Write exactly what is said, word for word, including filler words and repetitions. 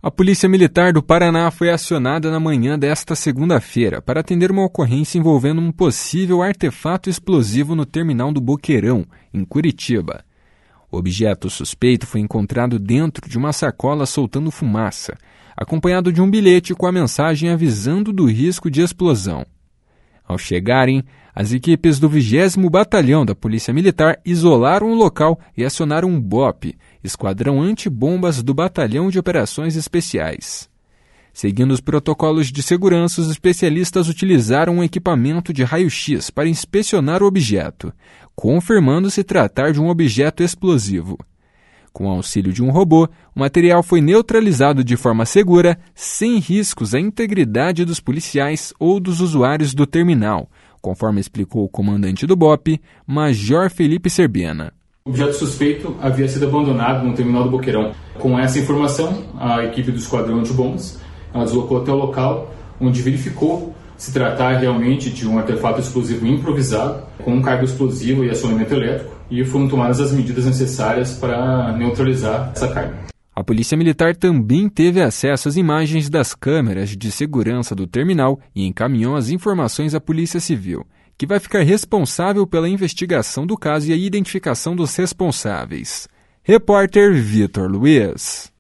A Polícia Militar do Paraná foi acionada na manhã desta segunda-feira para atender uma ocorrência envolvendo um possível artefato explosivo no terminal do Boqueirão, em Curitiba. O objeto suspeito foi encontrado dentro de uma sacola soltando fumaça, acompanhado de um bilhete com a mensagem avisando do risco de explosão. Ao chegarem, as equipes do vigésimo Batalhão da Polícia Militar isolaram o local e acionaram um B O P, Esquadrão Antibombas do Batalhão de Operações Especiais. Seguindo os protocolos de segurança, os especialistas utilizaram um equipamento de raio-x para inspecionar o objeto, confirmando se tratar de um objeto explosivo. Com o auxílio de um robô, o material foi neutralizado de forma segura, sem riscos à integridade dos policiais ou dos usuários do terminal, conforme explicou o comandante do B O P, Major Felipe Serbena. O objeto suspeito havia sido abandonado no terminal do Boqueirão. Com essa informação, a equipe do Esquadrão Antibombas ela deslocou até o local, onde verificou se tratar realmente de um artefato explosivo improvisado, com um carga explosivo e acionamento elétrico, e foram tomadas as medidas necessárias para neutralizar essa carga. A Polícia Militar também teve acesso às imagens das câmeras de segurança do terminal e encaminhou as informações à Polícia Civil, que vai ficar responsável pela investigação do caso e a identificação dos responsáveis. Repórter Vitor Luiz.